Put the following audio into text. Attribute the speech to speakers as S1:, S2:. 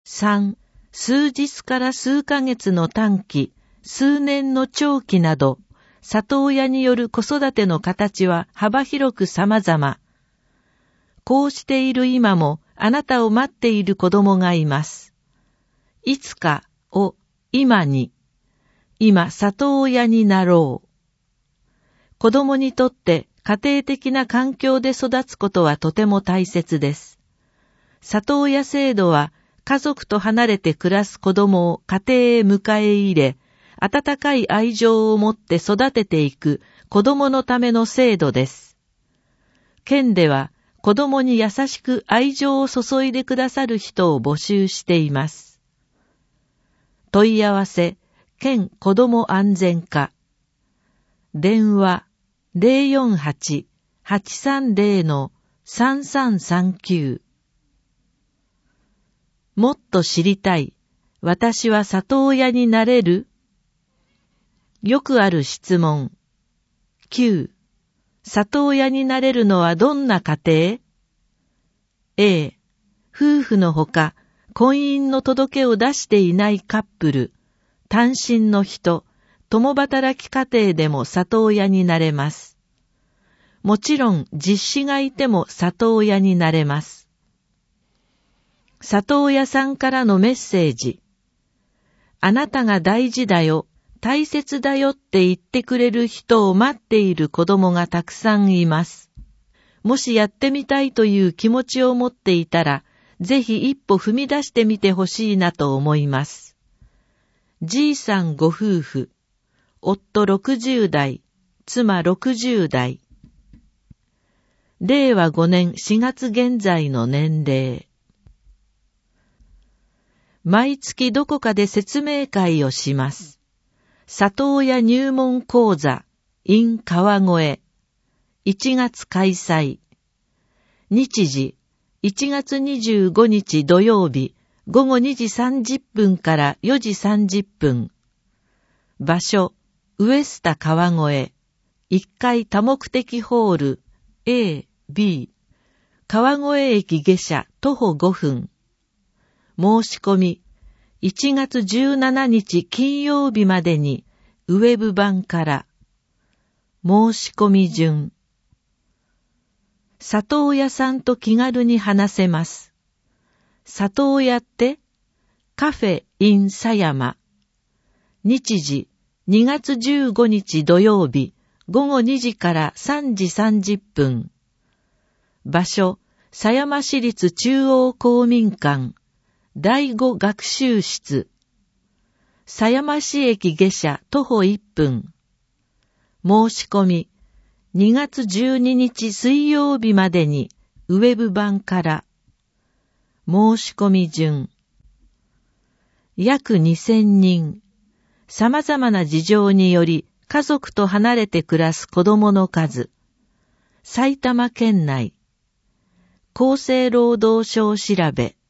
S1: 3、数日から数ヶ月の短期、数年の長期など、里親による子育ての形は幅広く様々。こうしている今もあなたを待っている子供がいます。いつかを今に、今里親になろう。子供にとって家庭的な環境で育つことはとても大切です。里親制度は家族と離れて暮らす子供を家庭へ迎え入れ、温かい愛情を持って育てていく子供のための制度です。県では子供に優しく愛情を注いでくださる人を募集しています。問い合わせ、県子ども安全課。電話 048-830-3339。もっと知りたい。私は里親になれる？よくある質問。9. 里親になれるのはどんな家庭？ A. 夫婦のほか、婚姻の届けを出していないカップル、単身の人、共働き家庭でも里親になれます。もちろん実子がいても里親になれます。里親さんからのメッセージ。あなたが大事だよ、大切だよって言ってくれる人を待っている子供がたくさんいます。もしやってみたいという気持ちを持っていたら、ぜひ一歩踏み出してみてほしいなと思います。じいさんご夫婦、夫60代、妻60代。令和5年4月現在の年齢。毎月どこかで説明会をします。里親入門講座 in 川越。1月開催。日時、1月25日土曜日、午後2時30分から4時30分。場所、ウエスタ川越。1階多目的ホール A、B。川越駅下車徒歩5分。申し込み、1月17日金曜日までにウェブ版から。申し込み順。里親さんと気軽に話せます。里親ってカフェ in 狭山。日時2月15日土曜日午後2時から3時30分。場所、狭山市立中央公民館。第5学習室。狭山市駅下車徒歩1分。申し込み、2月12日水曜日までにウェブ版から。申し込み順。約2000人。様々な事情により家族と離れて暮らす子供の数。埼玉県内。厚生労働省調べ。